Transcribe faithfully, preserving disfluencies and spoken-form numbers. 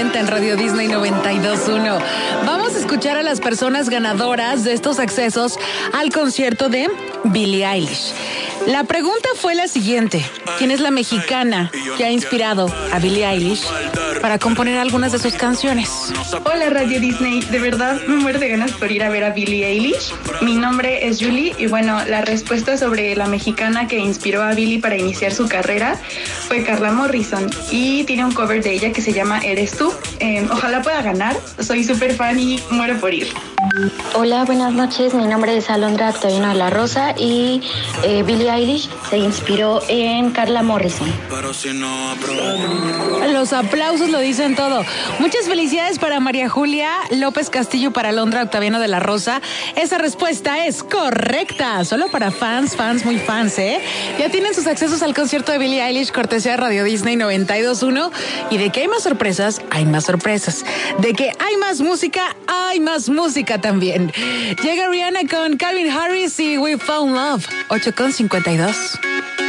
Calienta en Radio Disney noventa y dos punto uno. Vamos a escuchar a las personas ganadoras de estos accesos al concierto de Billie Eilish. La pregunta fue la siguiente: ¿quién es la mexicana que ha inspirado a Billie Eilish para componer algunas de sus canciones? Hola Radio Disney, de verdad me muero de ganas por ir a ver a Billie Eilish. Mi nombre es Julie y bueno, la respuesta sobre la mexicana que inspiró a Billie para iniciar su carrera fue Carla Morrison y tiene un cover de ella que se llama Eres tú. Eh, ojalá pueda ganar, soy súper fan y muero por ir. Hola, buenas noches, mi nombre es Alondra Octaviano de la Rosa y eh, Billie Eilish se inspiró en Carla Morrison. Los aplausos lo dicen todo. Muchas felicidades para María Julia López Castillo, para Alondra Octaviano de la Rosa. Esa respuesta es correcta, solo para fans, fans, muy fans, ¿eh? Ya tienen sus accesos al concierto de Billie Eilish, cortesía de Radio Disney noventa y dos punto uno. Y de que hay más sorpresas, hay más sorpresas. De que hay más música, hay más música también. Llega Rihanna con Calvin Harris y We Found Love, ocho con cincuenta y dos.